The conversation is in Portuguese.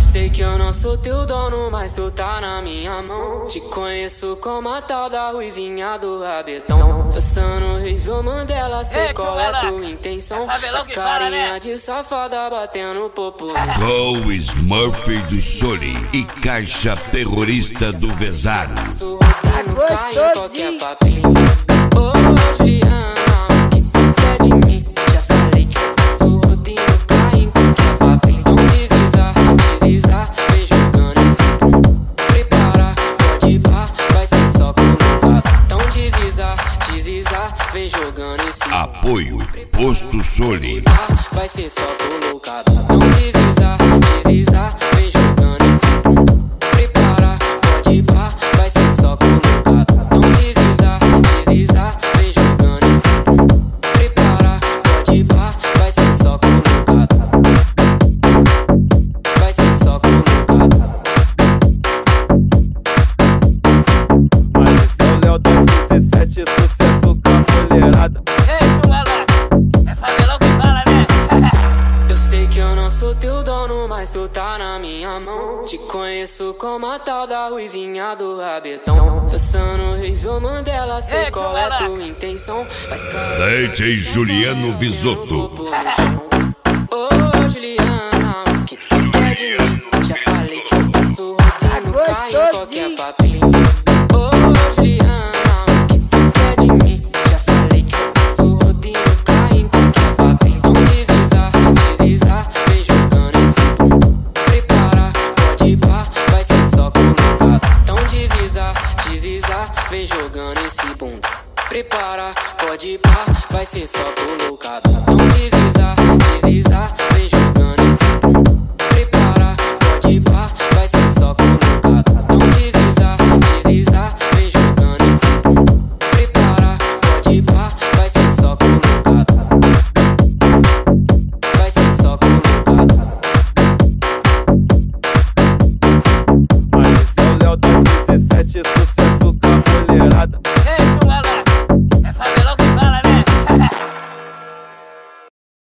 sei que eu não sou teu dono, mas tu tá na minha mão. Te conheço como a tal da ruivinha do rabetão. Dançando horrível Mandela, sei qual é tua intenção. As carinha de safada batendo popô. Com Smurf do Soli e Caixa Terrorista do Vezado. Tá gostosinho. Ô Juliana, que tu quer de mim? Já falei que eu passo rodinho, cai em qualquer papinho. Então deslizar, vem jogando esse pum. Prepara, pode ir pá, vai ser só colocado. Então deslizar, vem jogando esse pum. Apoio Posto Soli. Vai ser só colocado. Então deslizar, vem jogando esse pum. Prepara, pode ir pá, vai ser só colocado. Então deslizar, vem jogando esse pum. Prepara, pode ir pá, vai ser só colocado. Vai ser só colocado. Mas esse é o Léo da 17, sucesso com a mulherada. Eu sei que eu não sou teu dono, mas tu tá na minha mão. Te conheço como a tal da ruivinha do rabetão. Dançando horrível Mandela, sei qual é tua intenção. DJ Juliano Visotto. Ô Juliana, que tu quer de mim? Já falei que eu passo rodinho, cai em qualquer papinho. Ô Juliana, que tu quer de mim? Já falei que eu passo rodinho, cai em qualquer papinho. Então deslizar, vem jogando esse pum. Prepara, pode ir pá, vai ser só colocado. Então deslizar, vem jogando esse pum. Prepara, pode ir pá, vai ser só colocado.